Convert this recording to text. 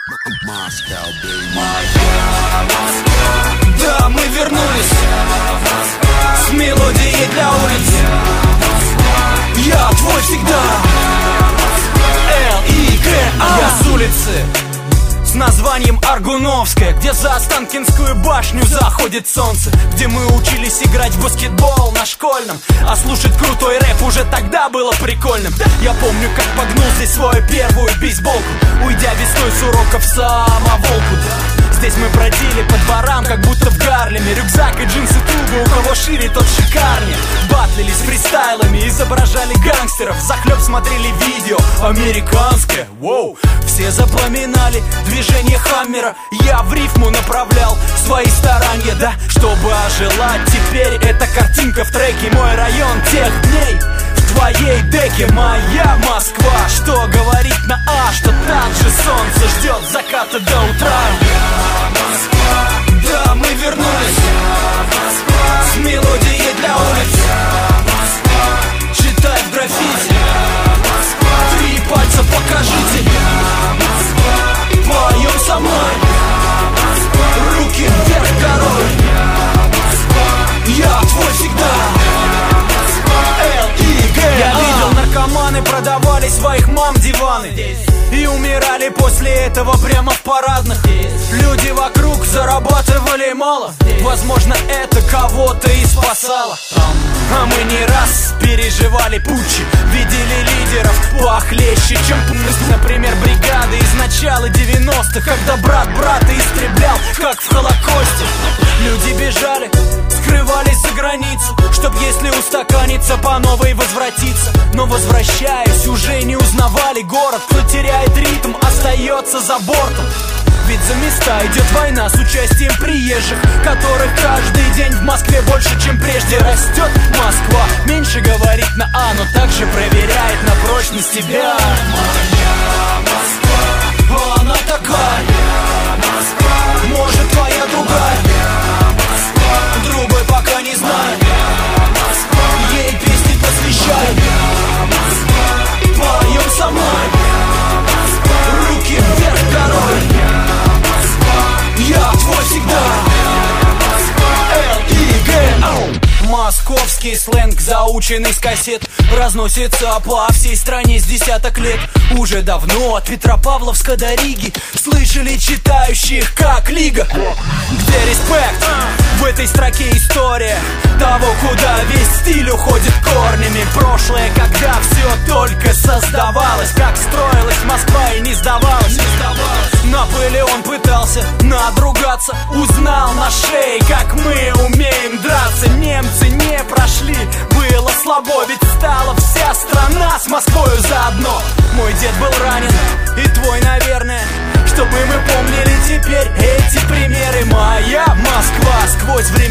Да, мы вернулись с мелодией для улиц. Я твой всегда. L-I-G-A. Я с улицы с названием Аргуновская, где за Останкинскую башню заходит солнце, где мы учились играть в баскетбол на школьном, а слушать крутой рэп уже тогда было прикольным. Я помню, как погнул здесь свою первую бейсболку, уйдя весной с уроков самоволку. Здесь мы бродили по дворам, как будто в Гарлеме. Рюкзак и джинсы туго, у кого шире, тот шикарнее. Батлились фристайлами, изображали гангстеров, захлеб смотрели видео американское. Воу. Все запоминали движение Хаммера, я в рифму направлял свои старания, да, чтобы ожила теперь эта картинка в треке. Мой район тех дней в твоей деке. Моя Москва, что говорит на А, что там же солнце ждет заката до утра. Да, мы вернулись с мелодией для улиц. Читай в граффити, 3 пальца покажите. Поем со мной, руки вверх горой. Я твой всегда. Я видел, наркоманы продавали своих мам диваны и умирали после этого прямо в парадных. Люди вокруг зарабатывали мало, возможно, это кого-то и спасало. А мы не раз переживали путчи, видели лидеров похлеще, чем например, бригады из начала 90-х, когда брат брата истреблял, как в Холокосте. Люди бежали, скрывались за границу, чтоб если устаканиться, по новой возвратиться. Но возвращаясь, уже не узнавали город. Кто теряет ритм, остается за бортом. Ведь за места идет война с участием приезжих, которых каждый день в Москве больше, чем прежде. Растет Москва, меньше говорит на А, но также проверяет на прочность тебя. Моя Москва, она такая. Может, твоя другая. Другой пока не знаю. Ей песни посвящай. Поем со мной, руки вверх горой. Я твой всегда. L-I-G-A. Московский сленг, заученный с кассет, разносится по всей стране с десяток лет. Уже давно от Петропавловска до Риги слышали читающих как Лига. Где респект? В этой строке история того, куда весь стиль уходит корнями. Прошлое, когда все только создавалось, как строилась Москва и не сдавалась. Наполеон пытался надругаться, узнал на шее, как мы умеем драться. Немцы не прошли, было слабо, ведь стала вся страна с Москвою заодно. Мой дед был ранен, и твой, наверное, чтобы мы помнили теперь эти примеры. Моя Москва сквозь время